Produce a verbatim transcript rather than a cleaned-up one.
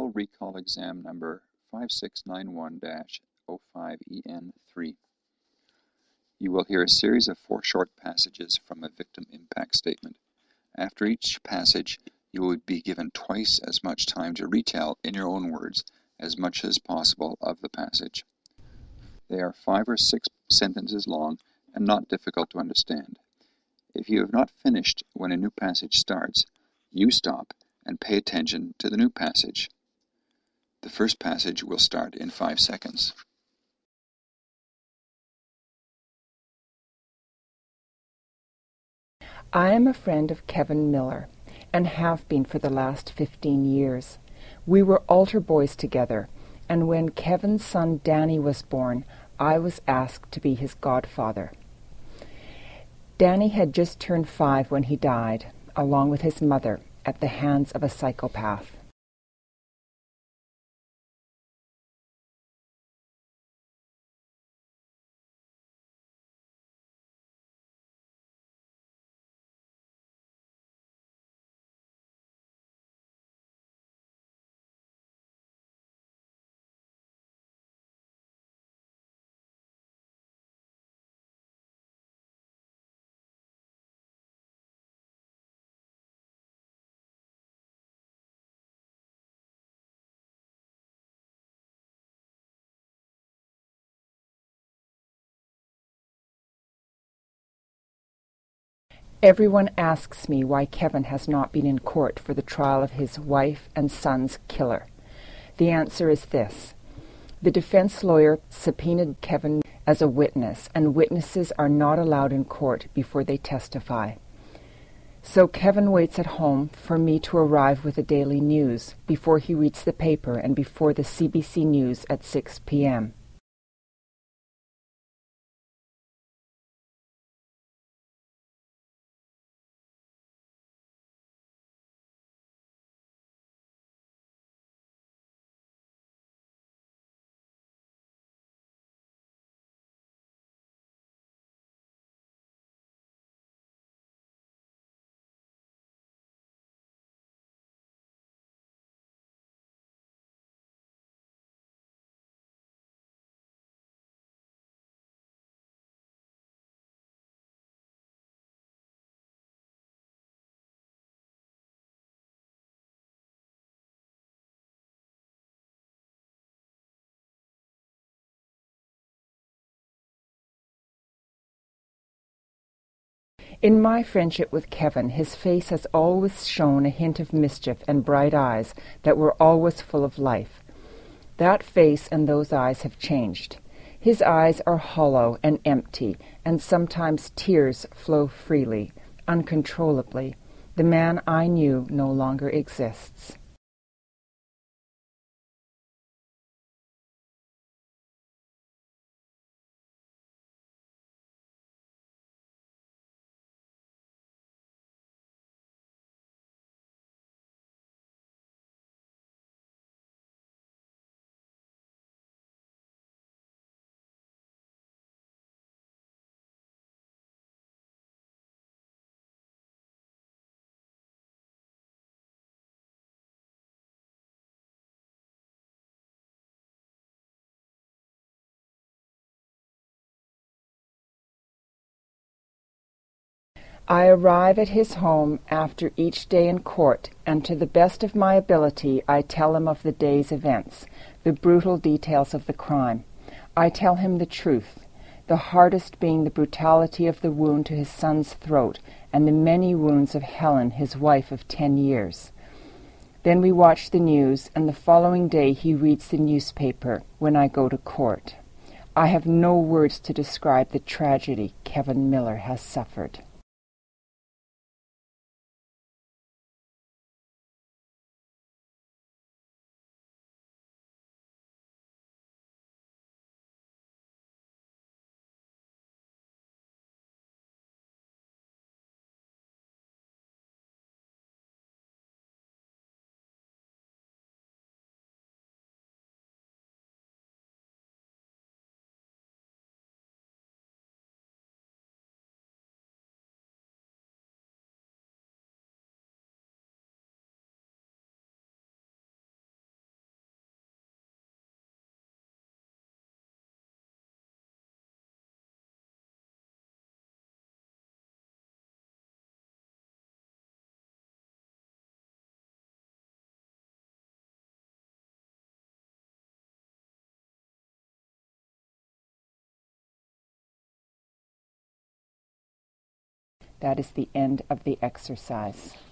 Oral Recall Exam number five six nine one dash zero five E N three. You will hear a series of four short passages from a victim impact statement. After each passage, you will be given twice as much time to retell, in your own words, as much as possible of the passage. They are five or six sentences long and not difficult to understand. If you have not finished when a new passage starts, you stop and pay attention to the new passage. The first passage will start in five seconds. I am a friend of Kevin Miller, and have been for the last fifteen years. We were altar boys together, and when Kevin's son Danny was born, I was asked to be his godfather. Danny had just turned five when he died, along with his mother, at the hands of a psychopath. Everyone asks me why Kevin has not been in court for the trial of his wife and son's killer. The answer is this. The defense lawyer subpoenaed Kevin as a witness, and witnesses are not allowed in court before they testify. So Kevin waits at home for me to arrive with the daily news before he reads the paper and before the C B C News at six p.m. In my friendship with Kevin, his face has always shown a hint of mischief and bright eyes that were always full of life. That face and those eyes have changed. His eyes are hollow and empty, and sometimes tears flow freely, uncontrollably. The man I knew no longer exists. I arrive at his home after each day in court, and to the best of my ability I tell him of the day's events, the brutal details of the crime. I tell him the truth, the hardest being the brutality of the wound to his son's throat and the many wounds of Helen, his wife of ten years. Then we watch the news, and the following day he reads the newspaper when I go to court. I have no words to describe the tragedy Kevin Miller has suffered. That is the end of the exercise.